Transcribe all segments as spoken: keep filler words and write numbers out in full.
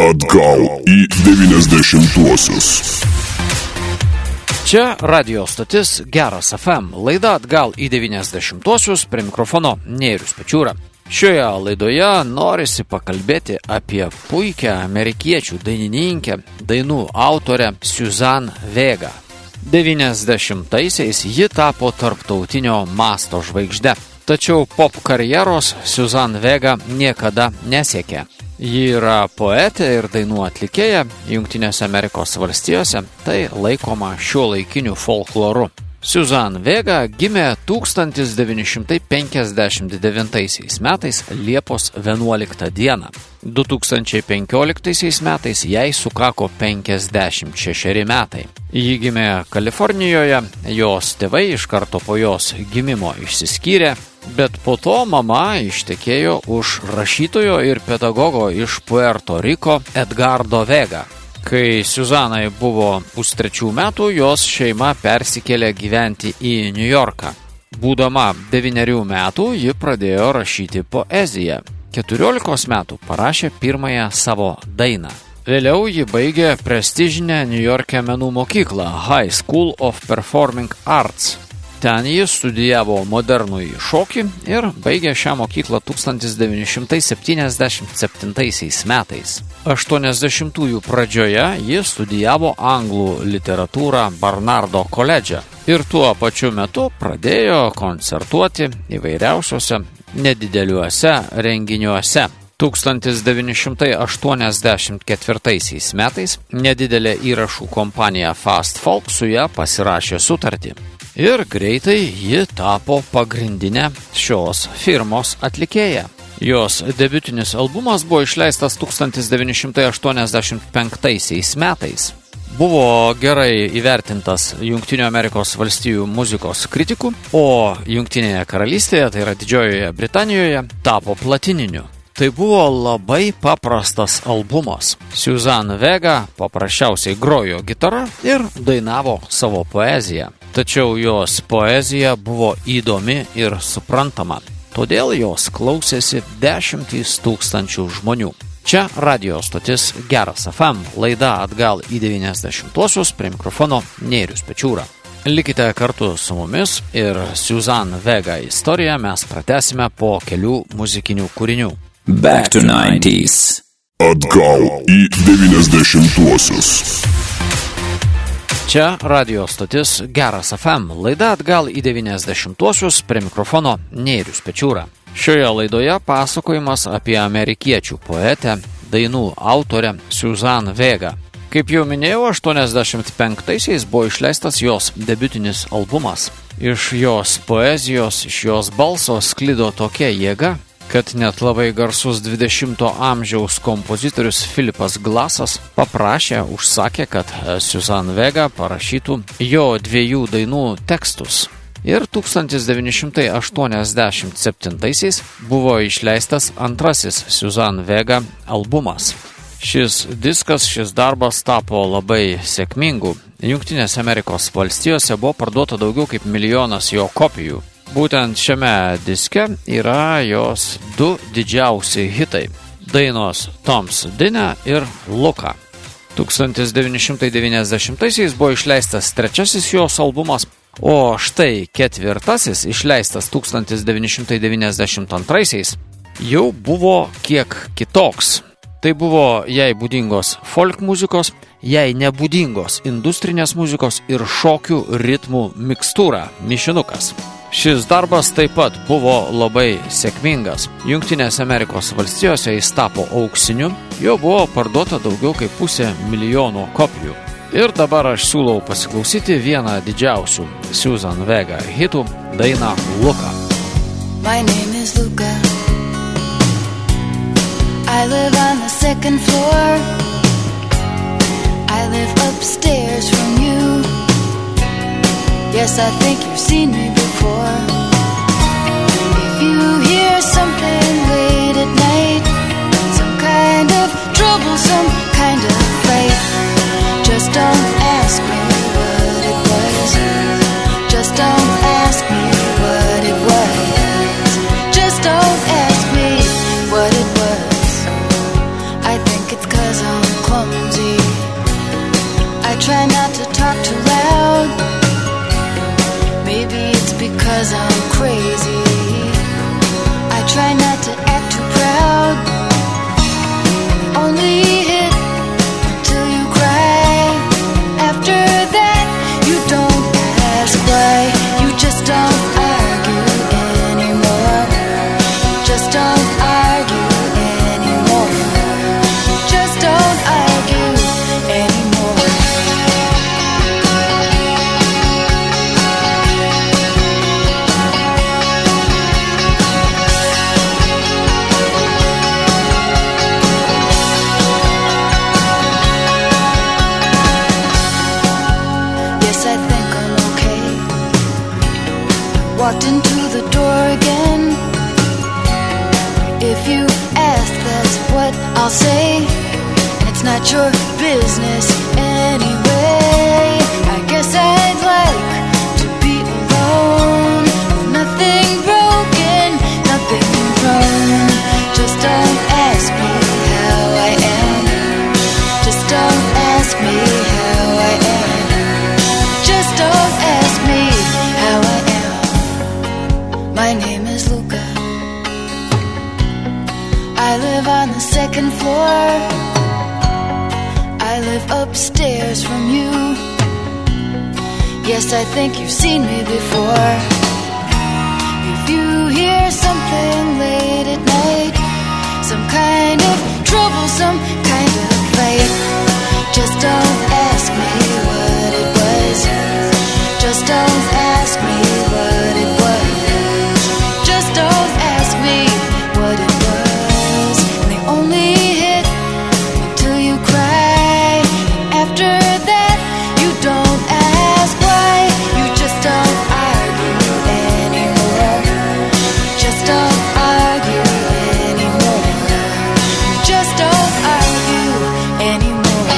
Atgal į devyniasdešimtuosius. Čia radio stotis Geras F M, laida Atgal į devyniasdešimtuosius, prie mikrofono Nėrius Pečiūra. Šioje laidoje norisi pakalbėti apie puikią amerikiečių dainininkę, dainų autorę Suzanne Vega. devyniasdešimtaisiais ji tapo tarptautinio masto žvaigžde, tačiau pop karjeros Suzanne Vega niekada nesiekė. Ji yra poetė ir dainų atlikėja Jungtinėse Amerikos valstijose, tai laikoma šiuolaikiniu folkloru. Suzanne Vega gimė tūkstantis devyni šimtai penkiasdešimt devintaisiais metais Liepos vienuoliktą dieną. du tūkstančiai penkioliktaisiais metais jai sukako penkiasdešimt šešeri metai. Ji gimė Kalifornijoje, jos tėvai iš karto po jos gimimo išsiskyrė, bet po to mama ištekėjo už rašytojo ir pedagogo iš Puerto Riko Edgardo Vega. Kai Suzanai buvo pustrečių metų, jos šeima persikėlė gyventi į Niujorką. Būdama devynerių metų, ji pradėjo rašyti poeziją. keturiolikos metų parašė pirmąją savo dainą. Vėliau ji baigė prestižinę Niujorke menų mokyklą High School of Performing Arts. Ten ji studijavo modernųjį šokį ir baigė šią mokyklą tūkstantis devyni šimtai septyniasdešimt septintaisiais metais. aštuoniasdešimtųjų pradžioje ji studijavo anglų literatūrą Barnardo koledže ir tuo pačiu metu pradėjo koncertuoti įvairiausiuose nedideliuose renginiuose. tūkstantis devyni šimtai aštuoniasdešimt ketvirtaisiais metais nedidelė įrašų kompanija Fast Folk su ja pasirašė sutartį. Ir greitai ji tapo pagrindinė šios firmos atlikėja. Jos debiutinis albumas buvo išleistas tūkstantis devyni šimtai aštuoniasdešimt penktaisiais metais. Buvo gerai įvertintas Jungtinių Amerikos valstijų muzikos kritikų, o Jungtinėje karalystėje, tai yra Didžiojoje Britanijoje, tapo platininiu. Tai buvo labai paprastas albumas. Suzanne Vega paprasčiausiai grojo gitarą ir dainavo savo poeziją. Tačiau jos poezija buvo įdomi ir suprantama. Todėl jos klausėsi dešimtys tūkstančių žmonių. Čia radio stotis Geras F M, laida Atgal į devyniasdešimtuosius, prie mikrofono Nėrius Pečiūra. Likite kartu su mumis ir Suzanne Vega istoriją mes pratęsime po kelių muzikinių kūrinių. Back to nineties. Atgal į devyniasdešimtuosius. Čia radio stotis Geras F M, laida Atgal į devyniasdešimtuosius, prie mikrofono Nėrius Pečiūra. Šioje laidoje pasakojimas apie amerikiečių poetę, dainų autorę Suzanne Vega. Kaip jau minėjau, aštuoniasdešimt penktaisiais buvo išleistas jos debiutinis albumas. Iš jos poezijos, iš jos balso sklido tokia jėga, kad net labai garsus dvidešimto amžiaus kompozitorius Philipas Glassas paprašė, užsakė, kad Suzanne Vega parašytų jo dviejų dainų tekstus. Ir tūkstantis devyni šimtai aštuoniasdešimt septintaisiais buvo išleistas antrasis Suzanne Vega albumas. Šis diskas, šis darbas tapo labai sėkmingu. Jungtinėse Amerikos valstijose buvo parduota daugiau kaip milijonas jo kopijų. Būtent šiame diske yra jos du didžiausi hitai – dainos Tom's Dinner ir Luka. tūkstantis devyni šimtai devyniasdešimtaisiais buvo išleistas trečiasis jos albumas, o štai ketvirtasis, išleistas tūkstantis devyni šimtai devyniasdešimt antraisiais, jau buvo kiek kitoks. Tai buvo jai būdingos folk muzikos, jai nebūdingos industrinės muzikos ir šokių ritmų mikstūra, mišinukas. Šis darbas taip pat buvo labai sėkmingas. Jungtinėse Amerikos valstijose jis tapo auksiniu, jo buvo parduota daugiau kaip pusė milijono kopijų. Ir dabar aš siūlau pasiklausyti vieną didžiausių Suzanne Vega hitų, dainą Luka. My name is Luka. I live on the second floor. I live upstairs from you. Yes, I think you've seen me before. If you hear something late at night, some kind of trouble, some kind of fight, just don't ask me what it was. Just don't ask me what it was. Just don't ask me what it was. I think it's 'cause I'm only hit until you cry. After that, you don't ask why. You just don't argue anymore. Just don't argue anymore. Just don't argue anymore. Yes, I think I'm okay. Walked into the door again. If you ask, that's what I'll say. And it's not your business anyway. I guess I'd like to be alone, with nothing broken, nothing wrong. Just don't ask me how I am. Just don't ask me how I am. Just don't ask me how I am. My name is Luca. I live on the second floor. I live upstairs from you. Yes, I think you've seen me before. If you hear something late at night, some kind of trouble, some kind of fight, just don't ask me what it was. Just don't ask me what it was. Just don't ask me what it was. And they only hit until you cry. After that, you don't ask why. You just don't argue anymore. Just don't argue anymore. Just don't argue anymore.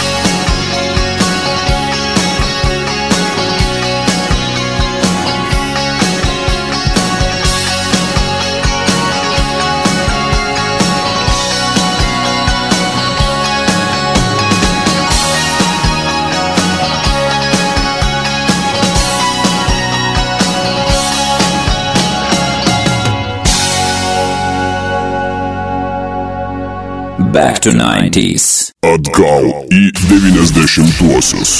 Back to nineties. Atgal į devyniasdešimtuosius.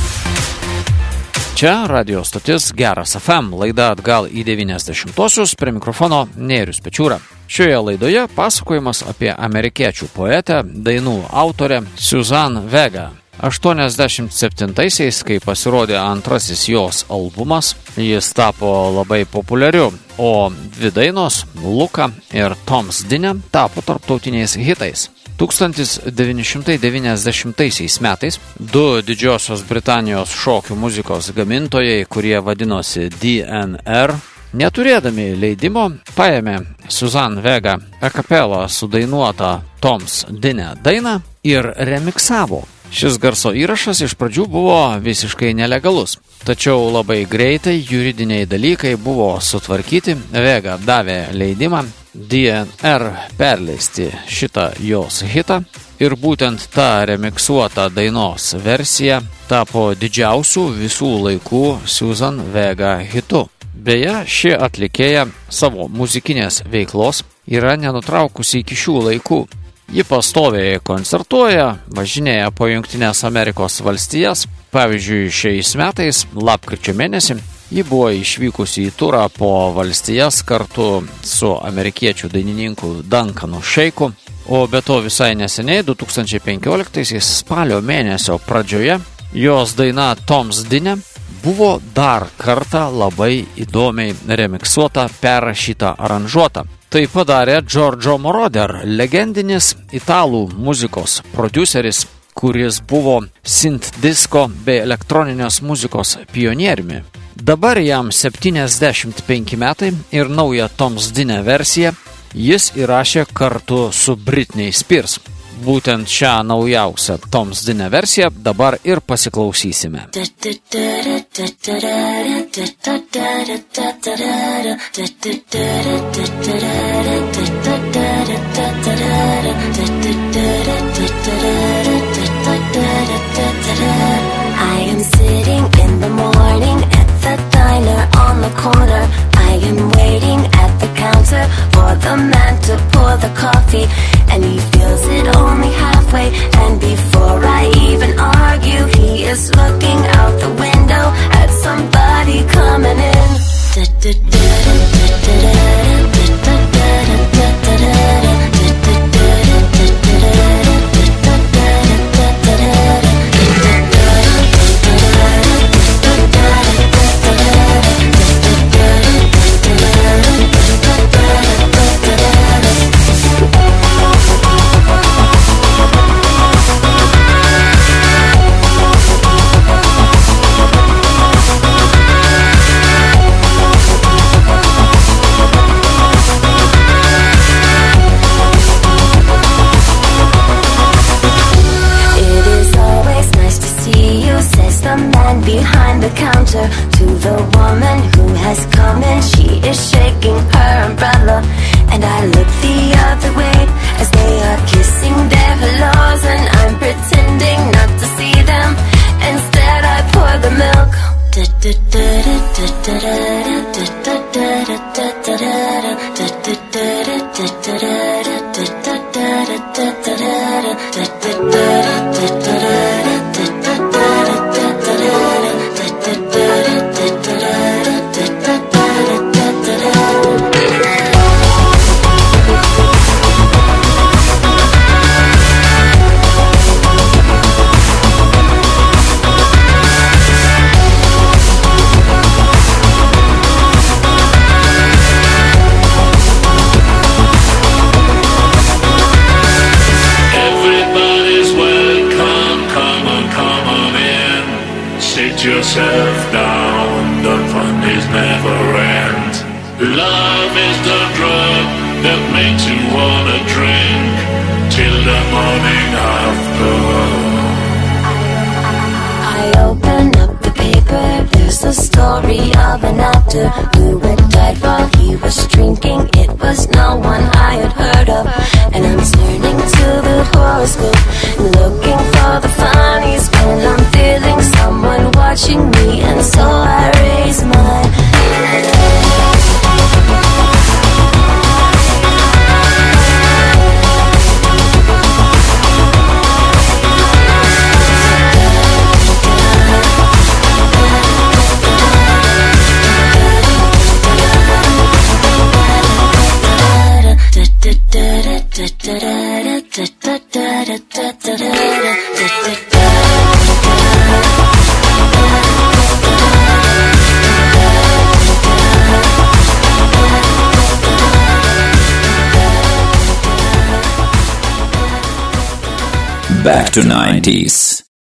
Čia radio stotis Geras F M, laida Atgal į devyniasdešimtuosius, prie mikrofono Nėrius Pečiūra. Šioje laidoje pasakojimas apie amerikiečių poetę, dainų autorę Suzanne Vega. aštuoniasdešimt septintaisiais, kai pasirodė antrasis jos albumas, jis tapo labai populiariu, o dvi dainos, Luka ir Tom's Dinner, tapo tarptautiniais hitais. tūkstantis devyni šimtai devyniasdešimtaisiais metais du Didžiosios Britanijos šokių muzikos gamintojai, kurie vadinosi D N R, neturėdami leidimo, paėmė Suzanne Vega a cappella sudainuotą Tom's Dinner dainą ir remiksavo. Šis garso įrašas iš pradžių buvo visiškai nelegalus, tačiau labai greitai juridiniai dalykai buvo sutvarkyti, Vega davė leidimą D N R perleisti šitą jos hitą ir būtent ta remiksuota dainos versija tapo didžiausių visų laikų Suzanne Vega hitu. Beje, ši atlikėja savo muzikinės veiklos yra nenutraukusi iki šių laikų. Ji pastoviai koncertuoja, važinėja po Jungtines Amerikos valstijas. Pavyzdžiui, šiais metais, lapkričio mėnesį, ji buvo išvykusi į turą po valstijas kartu su amerikiečių dainininku Duncanu Sheiku. O be to visai neseniai, du tūkstančiai penkioliktaisiais spalio mėnesio pradžioje, jos daina Tom's Dinner buvo dar kartą labai įdomiai remiksuota, perrašyta, aranžuota. Tai padarė Giorgio Moroder, legendinis italų muzikos prodiuseris, kuris buvo synth disko bei elektroninės muzikos pionieriumi. Dabar jam septyniasdešimt penki metai ir naują Tom's Dinner versiją jis įrašė kartu su Britney Spears. Būtent šią naujausią Tom's Dinner versiją dabar ir pasiklausysime. I am sitting in the morning at the diner on the corner. I am waiting at the counter for the man to pour the coffee, and he feels it only happen behind the counter to the woman who has come in. She is shaking her umbrella, and I look the other way as they are kissing their hellos, and I'm pretending not to see them. Instead I pour the milk. Yourself down, the fun is never end. Love is the drug that makes you wanna drink till the morning after. I open up the paper, there's a story of an actor who had died while he was drinking. It was no one I had heard of, and I'm turning to the horoscope, looking for the funnies when I'm feeling someone watching me, and so I raise my Back to nineties.